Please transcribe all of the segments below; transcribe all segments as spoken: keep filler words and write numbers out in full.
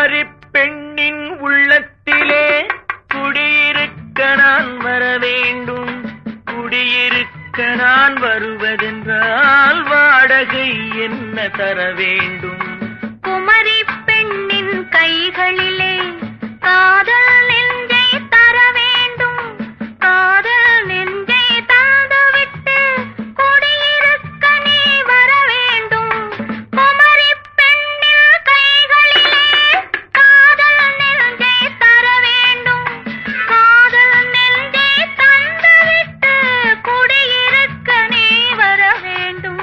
குமரி பெண்ணின் உள்ளத்திலே குடியிருக்க நான் வர வேண்டும். குடியிருக்க நான் வருவதென்றால் வாடகை என்ன தர வேண்டும்? குமரி பெண்ணின் கைகளிலே காதல் நெஞ்சை தர வேண்டும். காதல் நெஞ்சை தந்துவிட்டு குடியிருக்க நீ வர வேண்டும். குமரி பெண்ணின் கைகளிலே காதல் நெஞ்சை தர வேண்டும். காதல் நெஞ்சை தந்துவிட்டு குடியிருக்க நீ வர வேண்டும்.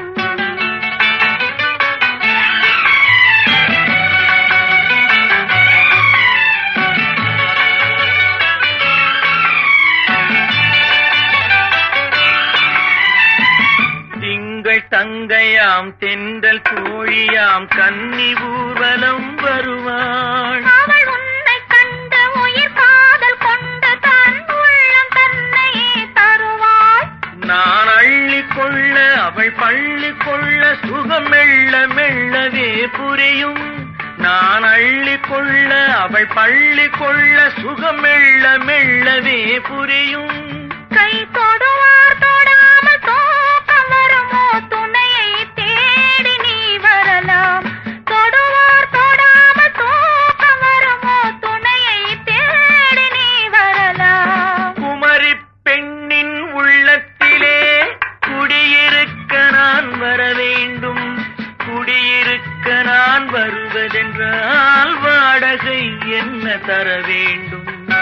தங்கையாம் தென்றல் தோழியாம் கன்னி ஊர்வலம் வருவாள். அவள் உன்னை கண்டு உயிர் காதல் கொண்டு தன் உள்ளம் தன்னையே தருவாள். நான் அள்ளி கொள்ள அவள் பள்ளி கொள்ள சுகம் மெல்ல மெல்லவே புரியும். நான் அள்ளி கொள்ள அவள் பள்ளி கொள்ள சுகம் மெல்ல மெல்லவே புரியும். கை தொடுவார் தொடாமல் தூக்கம் வருமோ? துணையை தேடி நீ வரலாம். தொடுவார் தொடாமல் தூக்கம் வருமோ? துணையை தேடி நீ வரலாம். குமரி பெண்ணின் உள்ளத்திலே குடியிருக்க நான் வர வேண்டும். குடியிருக்க நான் வருவதென்றால் வாடகை என்ன தர வேண்டும்?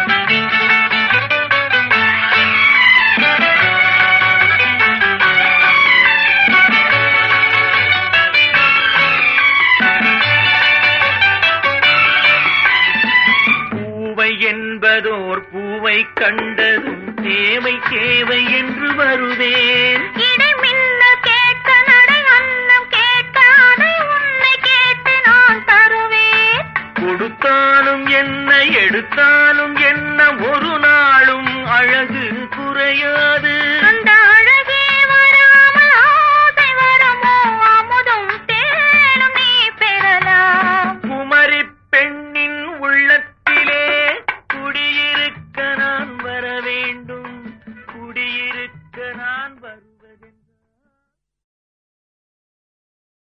என்பதோர் பூவை கண்டதும் தேவை தேவை என்று வருவேன். இடைமின்ன கேட்க நடை அன்னம் கேட்க அதை உன்னை கேட்டு நான் தருவேன். கொடுத்தாலும் என்ன எடுத்தாலும்